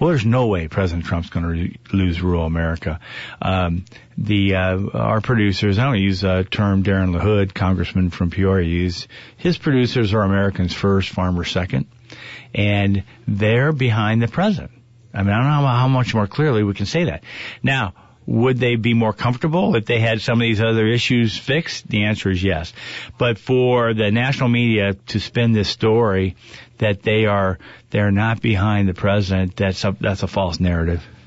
Well, there's no way President Trump's going to lose rural America. Our producers, I don't use a term Darren LaHood, congressman from Peoria, used. His producers are Americans first, farmers second, and they're behind the president. I mean, I don't know how much more clearly we can say that. Now, would they be more comfortable if they had some of these other issues fixed? The answer is yes. But for the national media to spin this story that they're not behind the president, that's a false narrative.